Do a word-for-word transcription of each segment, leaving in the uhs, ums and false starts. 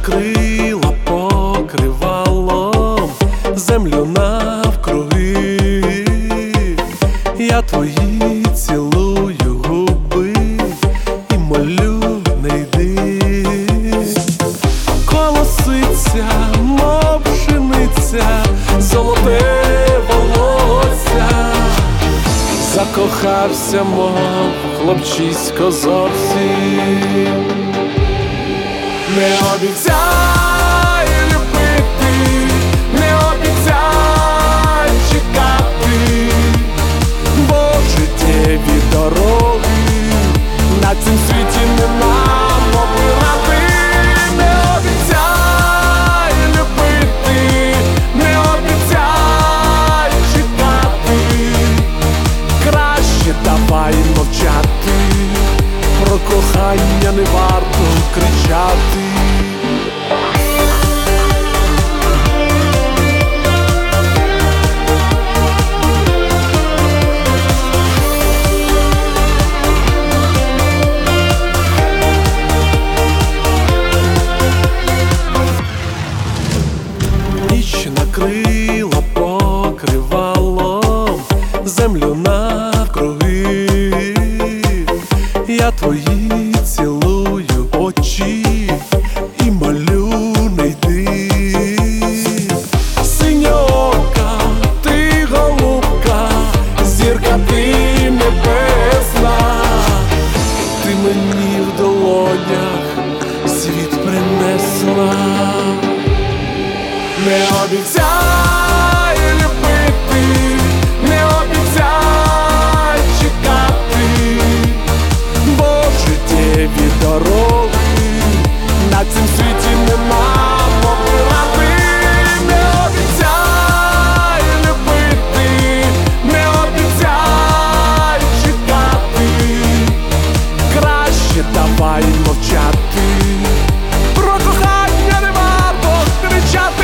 накрила покривалом землю навкруги. Я твої цілую губи і молю, не йди. Колоситься, мов пшениця, золоте волосся. Закохався, мов хлопчисько зовсім. Не обіцяй любити, не обіцяй чекати, бо життєві дороги на цім світі нема обирати. Не обіцяй любити, не обіцяй чекати, краще давай мовчати, про кохання не варто кричати. Ніч накрила покривалом землю навкруги. Я твої цілую очі і молю, не йди. Синьока, ти голубка, зірка ти небесна, ти мені в долонях світ принесла. Не обіцяй любити, не обіцяй чекати, бо життєві дороги на цім світі нема обирати. Не обіцяй любити, не обіцяй чекати, краще давай мовчати, про кохання не варто кричати.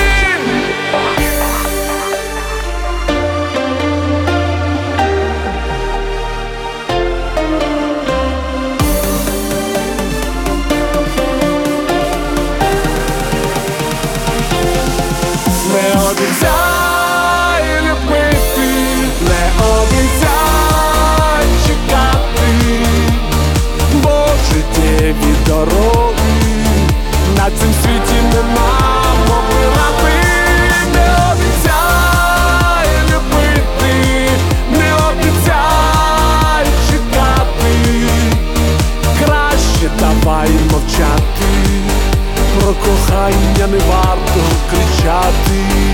Не обіцяй любити, не обіцяй чекати, бо життєві дороги на цім світі нема обирати. Не обіцяй любити, не обіцяй чекати, краще давай мовчати, про кохання не варто кричати.